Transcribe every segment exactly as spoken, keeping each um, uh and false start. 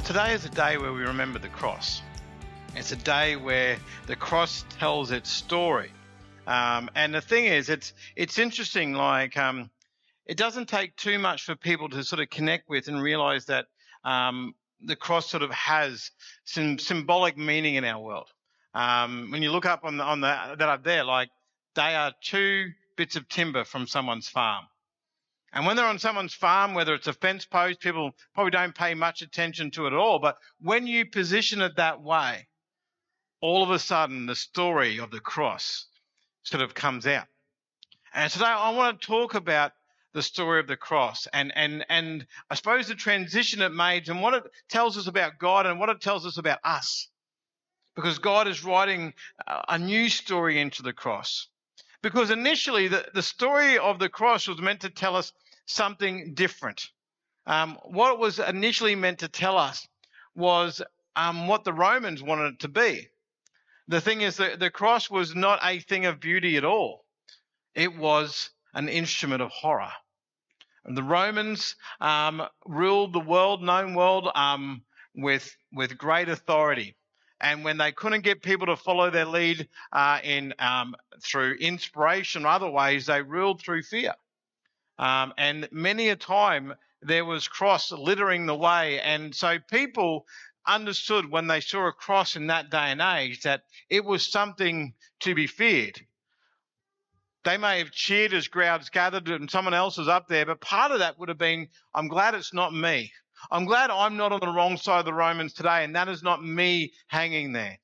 today is a day where we remember the cross. It's a day where the cross tells its story. Um, and the thing is, it's it's interesting, like, um, it doesn't take too much for people to sort of connect with and realize that um, the cross sort of has some symbolic meaning in our world. Um, when you look up on the, on the, that up there, like, they are two bits of timber from someone's farm. And when they're on someone's farm, whether it's a fence post, people probably don't pay much attention to it at all. But when you position it that way, all of a sudden the story of the cross sort of comes out. And today I want to talk about the story of the cross and, and, and I suppose the transition it made and what it tells us about God and what it tells us about us. Because God is writing a new story into the cross. Because initially the, the story of the cross was meant to tell us something different. Um, what it was initially meant to tell us was um, what the Romans wanted it to be. The thing is that the cross was not a thing of beauty at all. It was an instrument of horror. And the Romans um, ruled the world, known world, um, with with great authority. And when they couldn't get people to follow their lead uh, in um, through inspiration or other ways, they ruled through fear. Um, and many a time there was cross littering the way. And so people understood when they saw a cross in that day and age that it was something to be feared. They may have cheered as crowds gathered and someone else was up there, but part of that would have been, I'm glad it's not me. I'm glad I'm not on the wrong side of the Romans today, and that is not me hanging there.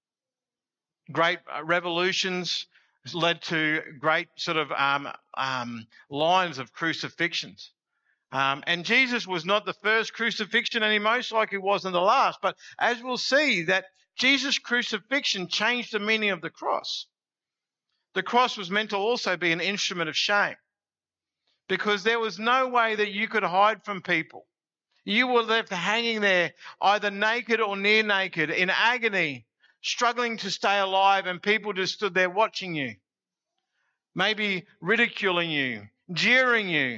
Great revolutions led to great sort of um, um, lines of crucifixions. Um, and Jesus was not the first crucifixion, and he most likely wasn't the last. But as we'll see, that Jesus' crucifixion changed the meaning of the cross. The cross was meant to also be an instrument of shame, because there was no way that you could hide from people. You were left hanging there, either naked or near naked, in agony, struggling to stay alive, and people just stood there watching you, maybe ridiculing you, jeering you.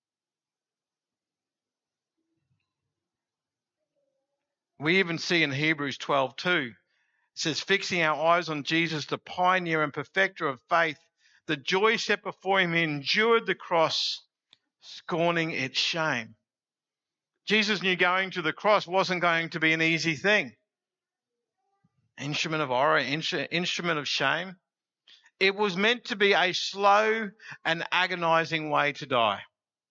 We even see in Hebrews twelve two, it says, fixing our eyes on Jesus, the pioneer and perfecter of faith, the joy set before him, he endured the cross, scorning its shame. Jesus knew going to the cross wasn't going to be an easy thing. Instrument of horror, instrument of shame. It was meant to be a slow and agonizing way to die.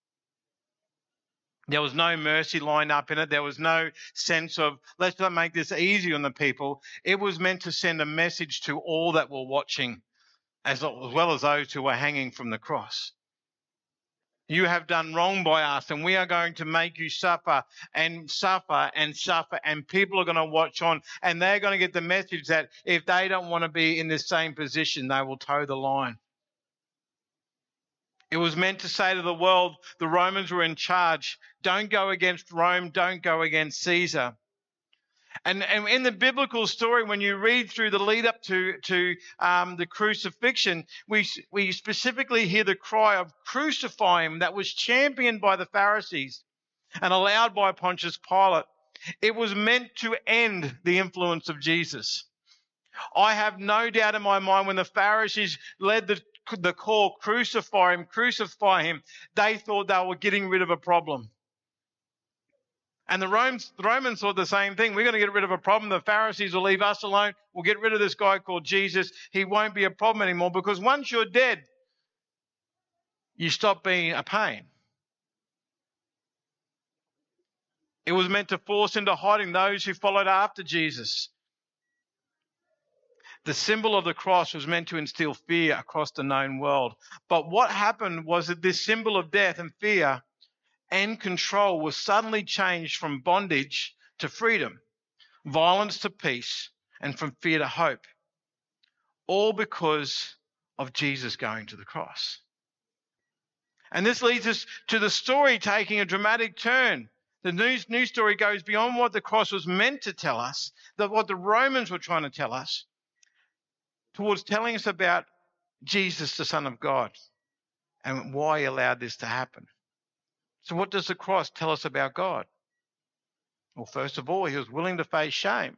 There was no mercy lined up in it. There was no sense of, let's not make this easy on the people. It was meant to send a message to all that were watching, as well as those who were hanging from the cross. You have done wrong by us, and we are going to make you suffer and suffer and suffer, and people are going to watch on, and they're going to get the message that if they don't want to be in the same position, they will toe the line. It was meant to say to the world, the Romans were in charge. Don't go against Rome. Don't go against Caesar. And, and in the biblical story, when you read through the lead up to, to um, the crucifixion, we, we specifically hear the cry of crucify him that was championed by the Pharisees and allowed by Pontius Pilate. It was meant to end the influence of Jesus. I have no doubt in my mind when the Pharisees led the, the call, crucify him, crucify him, they thought they were getting rid of a problem. And the Romans, the Romans thought the same thing. We're going to get rid of a problem. The Pharisees will leave us alone. We'll get rid of this guy called Jesus. He won't be a problem anymore, because once you're dead, you stop being a pain. It was meant to force into hiding those who followed after Jesus. The symbol of the cross was meant to instill fear across the known world. But what happened was that this symbol of death and fear and control was suddenly changed from bondage to freedom, violence to peace, and from fear to hope. All because of Jesus going to the cross. And this leads us to the story taking a dramatic turn. The news, news story goes beyond what the cross was meant to tell us, that what the Romans were trying to tell us, towards telling us about Jesus, the Son of God, and why he allowed this to happen. So what does the cross tell us about God? Well, first of all, he was willing to face shame.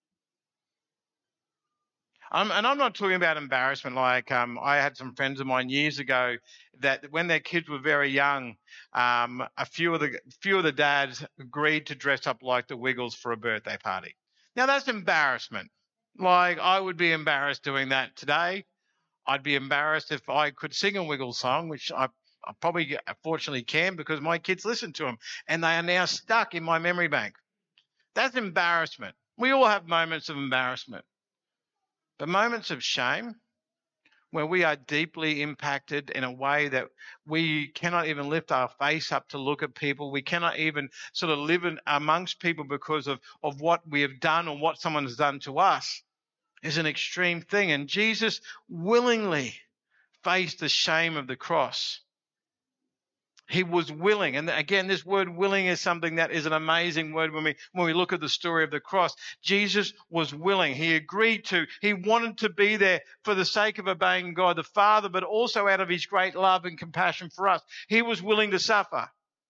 Um, and I'm not talking about embarrassment. Like um, I had some friends of mine years ago that when their kids were very young, um, a few of the few of the dads agreed to dress up like the Wiggles for a birthday party. Now that's embarrassment. Like I would be embarrassed doing that today. I'd be embarrassed if I could sing a Wiggles song, which I, I probably fortunately can because my kids listen to them and they are now stuck in my memory bank. That's embarrassment. We all have moments of embarrassment. But moments of shame, where we are deeply impacted in a way that we cannot even lift our face up to look at people. We cannot even sort of live in, amongst people because of, of what we have done or what someone has done to us, is an extreme thing. And Jesus willingly faced the shame of the cross. He was willing. And again, this word willing is something that is an amazing word when we when we look at the story of the cross. Jesus was willing. He agreed to. He wanted to be there for the sake of obeying God the Father, but also out of his great love and compassion for us. He was willing to suffer.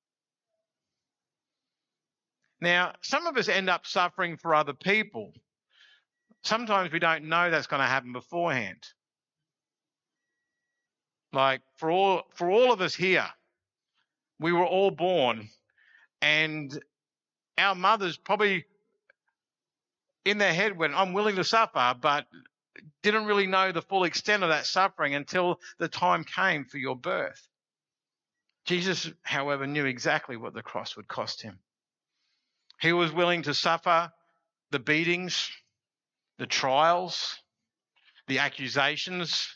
Now, some of us end up suffering for other people. Sometimes we don't know that's going to happen beforehand. Like for all for all of us here, we were all born and our mothers probably in their head went, I'm willing to suffer, but didn't really know the full extent of that suffering until the time came for your birth. Jesus, however, knew exactly what the cross would cost him. He was willing to suffer the beatings, the trials, the accusations.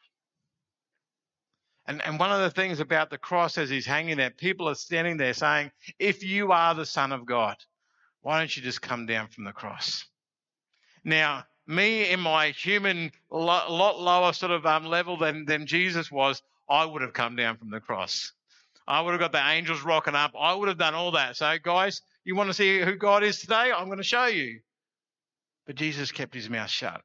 And, and one of the things about the cross as he's hanging there, people are standing there saying, if you are the Son of God, why don't you just come down from the cross? Now, me in my human, lot, lot lower sort of um, level than, than Jesus was, I would have come down from the cross. I would have got the angels rocking up. I would have done all that. So, guys, you want to see who God is today? I'm going to show you. But Jesus kept his mouth shut.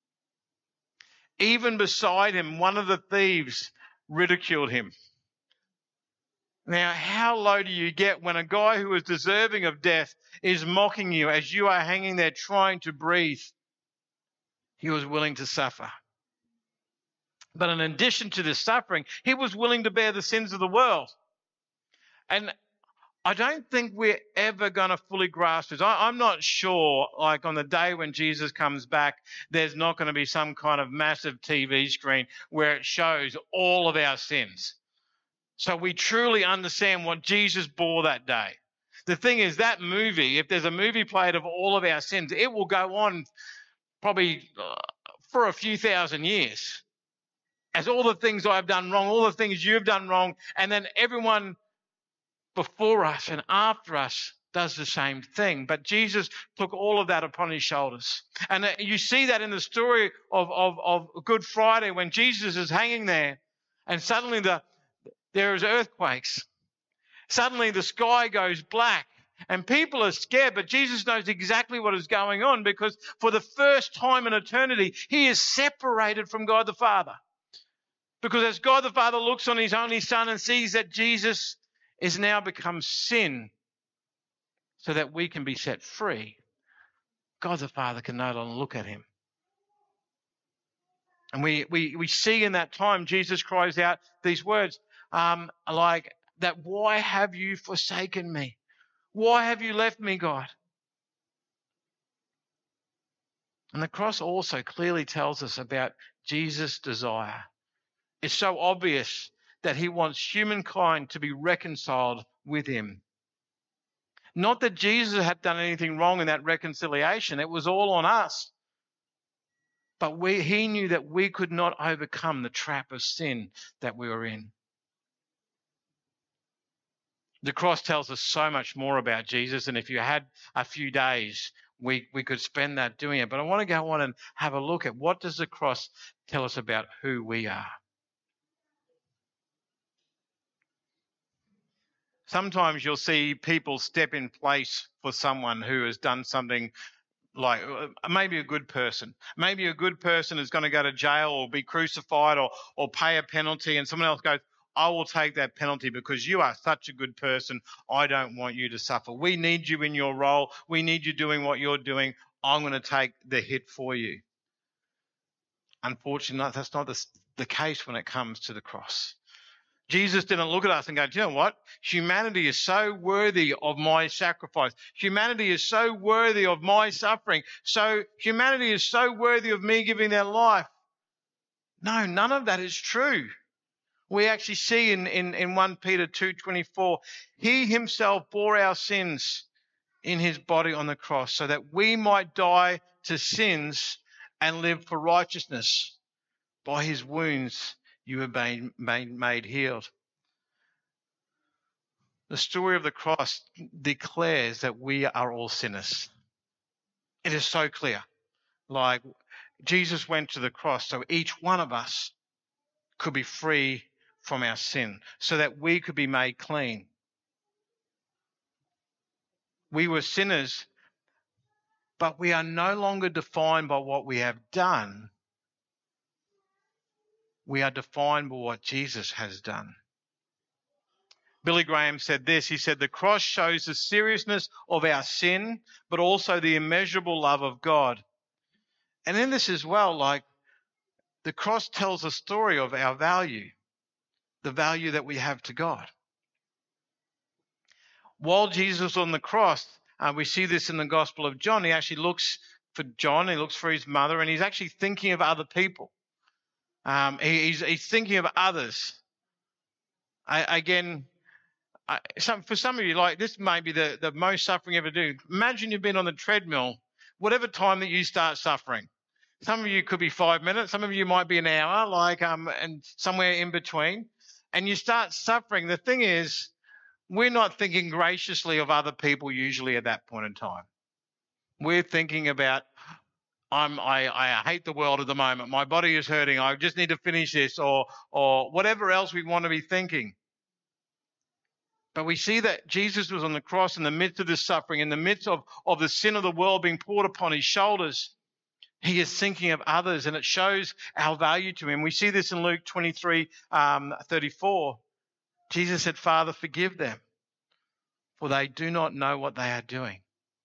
Even beside him, one of the thieves ridiculed him. Now, how low do you get when a guy who is deserving of death is mocking you as you are hanging there trying to breathe? He was willing to suffer. But in addition to this suffering, he was willing to bear the sins of the world. And I don't think we're ever going to fully grasp this. I, I'm not sure, like on the day when Jesus comes back, there's not going to be some kind of massive T V screen where it shows all of our sins. So we truly understand what Jesus bore that day. The thing is, that movie, if there's a movie played of all of our sins, it will go on probably uh, for a few thousand years. As all the things I've done wrong, all the things you've done wrong, and then everyone before us and after us does the same thing. But Jesus took all of that upon his shoulders. And you see that in the story of, of, of Good Friday when Jesus is hanging there and suddenly the, there is earthquakes. Suddenly the sky goes black and people are scared, but Jesus knows exactly what is going on because for the first time in eternity, he is separated from God the Father. Because as God the Father looks on his only Son and sees that Jesus is now become sin so that we can be set free, God the Father can no longer look at him. And we, we, we see in that time Jesus cries out these words um, like that, why have you forsaken me? Why have you left me, God? And the cross also clearly tells us about Jesus' desire. It's so obvious that he wants humankind to be reconciled with him. Not that Jesus had done anything wrong in that reconciliation. It was all on us. But we, he knew that we could not overcome the trap of sin that we were in. The cross tells us so much more about Jesus, and if you had a few days, we, we could spend that doing it. But I want to go on and have a look at what does the cross tell us about who we are. Sometimes you'll see people step in place for someone who has done something like maybe a good person. Maybe a good person is going to go to jail or be crucified or, or pay a penalty, and someone else goes, I will take that penalty because you are such a good person. I don't want you to suffer. We need you in your role. We need you doing what you're doing. I'm going to take the hit for you. Unfortunately, that's not the, the case when it comes to the cross. Jesus didn't look at us and go, do you know what? Humanity is so worthy of my sacrifice. Humanity is so worthy of my suffering. So humanity is so worthy of me giving their life. No, none of that is true. We actually see in, in, in First Peter two twenty-four, he himself bore our sins in his body on the cross so that we might die to sins and live for righteousness. By his wounds you have been made, made healed. The story of the cross declares that we are all sinners. It is so clear. Like Jesus went to the cross so each one of us could be free from our sin, so that we could be made clean. We were sinners, but we are no longer defined by what we have done. We are defined by what Jesus has done. Billy Graham said this. He said, the cross shows the seriousness of our sin, but also the immeasurable love of God. And in this as well, like the cross tells a story of our value, the value that we have to God. While Jesus was on the cross, uh, we see this in the Gospel of John. He actually looks for John, he looks for his mother, and he's actually thinking of other people. Um, he, he's, he's thinking of others. I, again, I, some, for some of you, like this may be the, the most suffering you ever do. Imagine you've been on the treadmill, whatever time that you start suffering. Some of you could be five minutes, some of you might be an hour, like um, and somewhere in between. And you start suffering. The thing is, we're not thinking graciously of other people usually at that point in time. We're thinking about, I'm, I, I hate the world at the moment. My body is hurting. I just need to finish this, or, or whatever else we want to be thinking. But we see that Jesus was on the cross in the midst of this suffering, in the midst of, of the sin of the world being poured upon his shoulders. He is thinking of others, and it shows our value to him. We see this in Luke twenty-three, um, thirty-four. Jesus said, Father, forgive them, for they do not know what they are doing.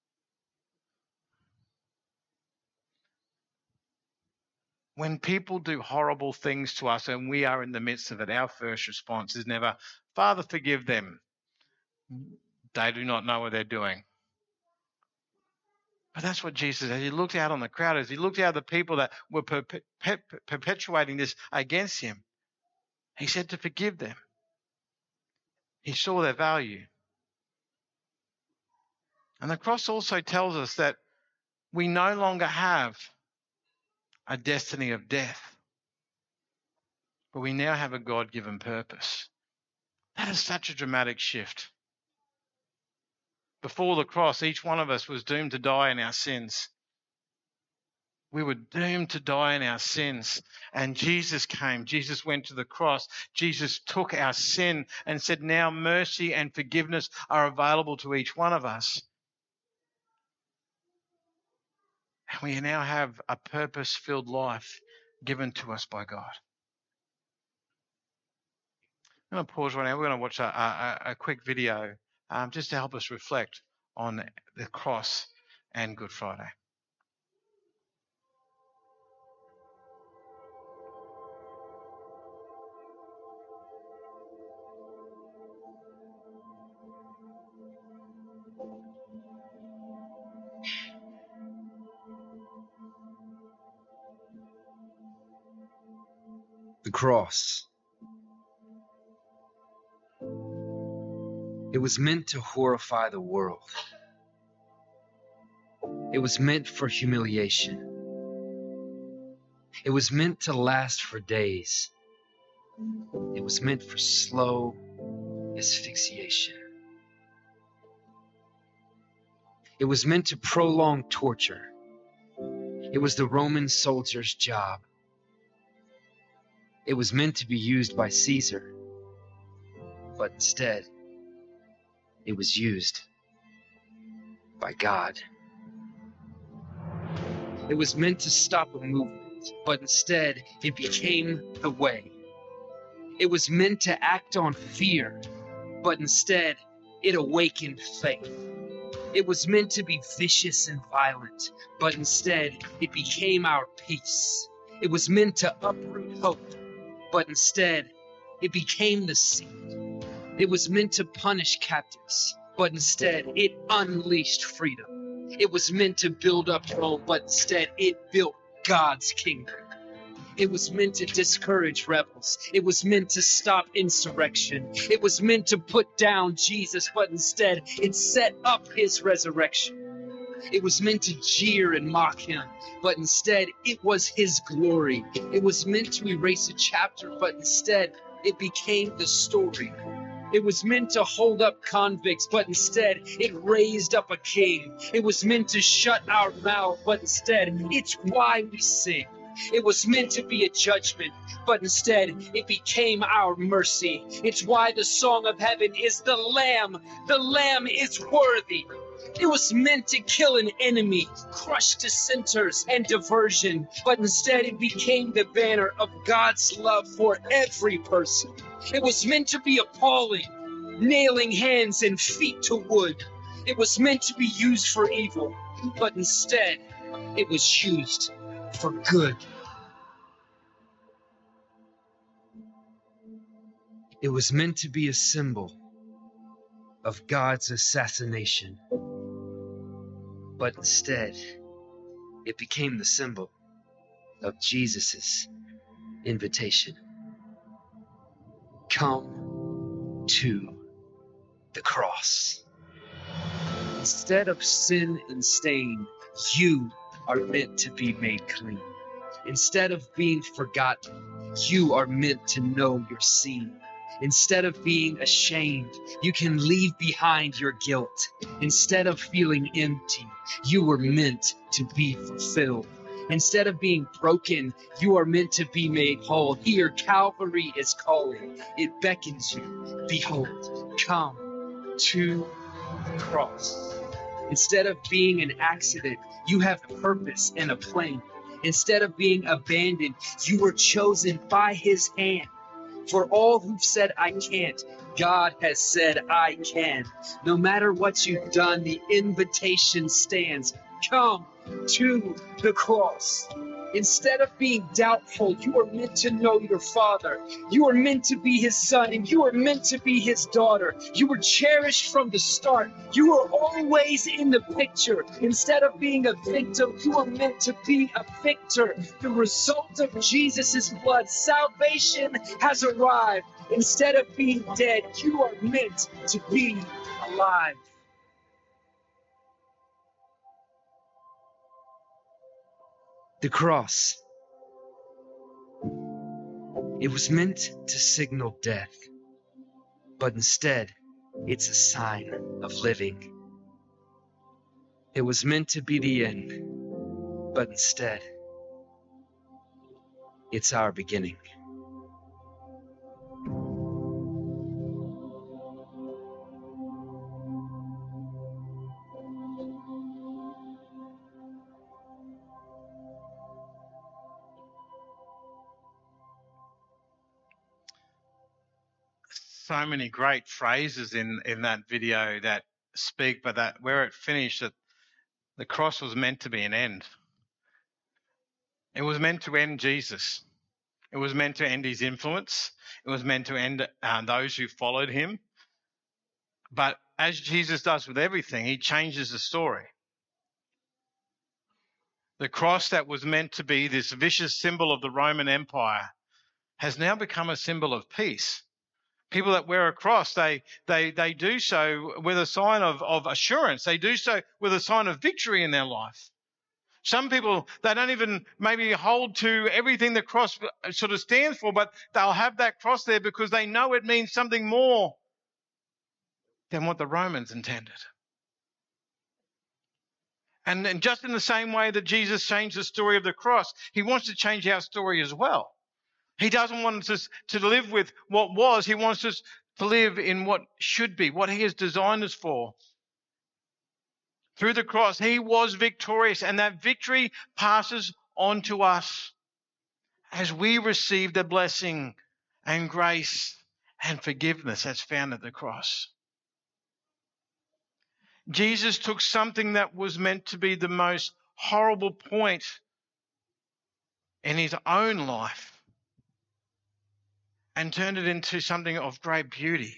When people do horrible things to us and we are in the midst of it, our first response is never, Father, forgive them. They do not know what they're doing. But that's what Jesus did. He looked out on the crowd, as he looked out at the people that were perpe- per- perpetuating this against him. He said to forgive them. He saw their value. And the cross also tells us that we no longer have a destiny of death, but we now have a God-given purpose. That is such a dramatic shift. Before the cross, each one of us was doomed to die in our sins. We were doomed to die in our sins. And Jesus came. Jesus went to the cross. Jesus took our sin and said, now mercy and forgiveness are available to each one of us. And we now have a purpose-filled life given to us by God. I'm going to pause right now. We're going to watch a, a, a quick video um, just to help us reflect on the cross and Good Friday. The cross. It was meant to horrify the world. It was meant for humiliation. It was meant to last for days. It was meant for slow asphyxiation. It was meant to prolong torture. It was the Roman soldier's job. It was meant to be used by Caesar, but instead, it was used by God. It was meant to stop a movement, but instead, it became the way. It was meant to act on fear, but instead it awakened faith. It was meant to be vicious and violent, but instead it became our peace. It was meant to uproot hope, but instead it became the seed. It was meant to punish captives, but instead it unleashed freedom. It was meant to build up Rome, but instead it built God's kingdom. It was meant to discourage rebels. It was meant to stop insurrection. It was meant to put down Jesus, but instead it set up his resurrection. It was meant to jeer and mock him, but instead it was his glory. It was meant to erase a chapter, but instead it became the story. It was meant to hold up convicts, but instead it raised up a king. It was meant to shut our mouth, but instead it's why we sing. It was meant to be a judgment, but instead it became our mercy. It's why the song of heaven is the Lamb. The Lamb is worthy. It was meant to kill an enemy, crush dissenters and diversion, but instead it became the banner of God's love for every person. It was meant to be appalling, nailing hands and feet to wood. It was meant to be used for evil, but instead it was used for good. It was meant to be a symbol of God's assassination, but instead it became the symbol of Jesus's invitation. Come to the cross. Instead of sin and stain, you are meant to be made clean. Instead of being forgotten, you are meant to know you're seen. Instead of being ashamed, you can leave behind your guilt. Instead of feeling empty, you were meant to be fulfilled. Instead of being broken, you are meant to be made whole. Here, Calvary is calling. It beckons you. Behold, come to the cross. Instead of being an accident, you have purpose and a plan. Instead of being abandoned, you were chosen by his hand. For all who've said, I can't, God has said, I can. No matter what you've done, the invitation stands. Come to the cross. Instead of being doubtful, you are meant to know your Father. You are meant to be his son, and you are meant to be his daughter. You were cherished from the start. You were always in the picture. Instead of being a victim, you are meant to be a victor. The result of Jesus' blood, salvation has arrived. Instead of being dead, you are meant to be alive. The cross. It was meant to signal death, but instead, it's a sign of living. It was meant to be the end, but instead, it's our beginning. So many great phrases in, in that video that speak, but that where it finished, that the cross was meant to be an end. It was meant to end Jesus. It was meant to end his influence. It was meant to end uh, those who followed him. But as Jesus does with everything, he changes the story. The cross that was meant to be this vicious symbol of the Roman Empire has now become a symbol of peace. People that wear a cross, they they they do so with a sign of, of assurance. They do so with a sign of victory in their life. Some people, they don't even maybe hold to everything the cross sort of stands for, but they'll have that cross there because they know it means something more than what the Romans intended. And, and just in the same way that Jesus changed the story of the cross, he wants to change our story as well. He doesn't want us to live with what was. He wants us to live in what should be, what he has designed us for. Through the cross, he was victorious, and that victory passes on to us as we receive the blessing, and grace and forgiveness that's found at the cross. Jesus took something that was meant to be the most horrible point in his own life and turned it into something of great beauty.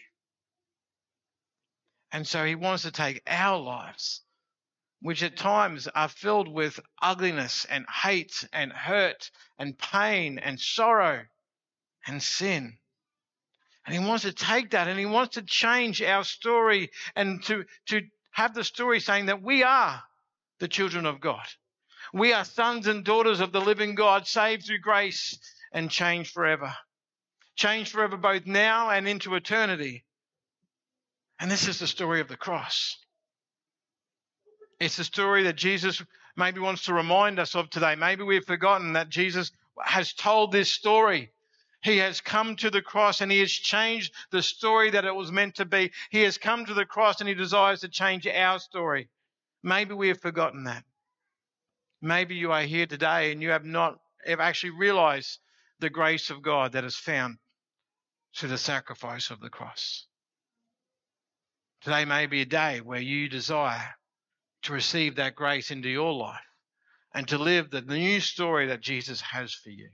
And so he wants to take our lives, which at times are filled with ugliness and hate and hurt and pain and sorrow and sin. And he wants to take that and he wants to change our story and to, to have the story saying that we are the children of God. We are sons and daughters of the living God, saved through grace and changed forever. Changed forever both now and into eternity. And this is the story of the cross. It's the story that Jesus maybe wants to remind us of today. Maybe we've forgotten that Jesus has told this story. He has come to the cross and he has changed the story that it was meant to be. He has come to the cross and he desires to change our story. Maybe we have forgotten that. Maybe you are here today and you have not have actually realized the grace of God that is found through the sacrifice of the cross. Today may be a day where you desire to receive that grace into your life and to live the new story that Jesus has for you.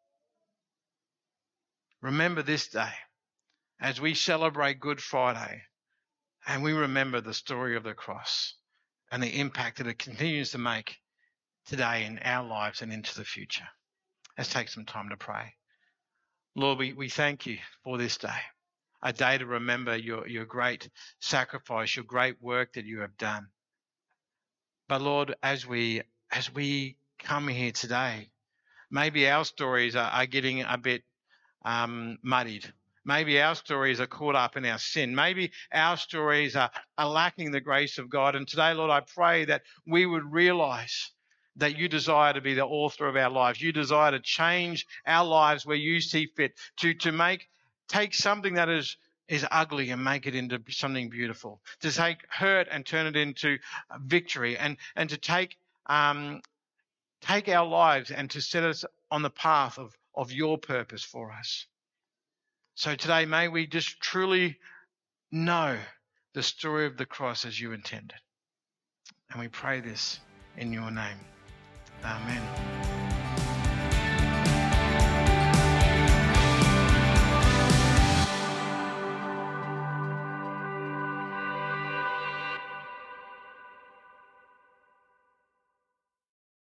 Remember this day as we celebrate Good Friday and we remember the story of the cross and the impact that it continues to make today in our lives and into the future. Let's take some time to pray. Lord, we, we thank you for this day, a day to remember your, your great sacrifice, your great work that you have done. But Lord, as we as we come here today, maybe our stories are, are getting a bit um, muddied. Maybe our stories are caught up in our sin. Maybe our stories are, are lacking the grace of God. And today, Lord, I pray that we would realize that you desire to be the author of our lives. You desire to change our lives where you see fit, to, to make take something that is is ugly and make it into something beautiful, to take hurt and turn it into victory, and, and to take um, take our lives and to set us on the path of, of your purpose for us. So today, may we just truly know the story of the cross as you intended. And we pray this in your name. Amen.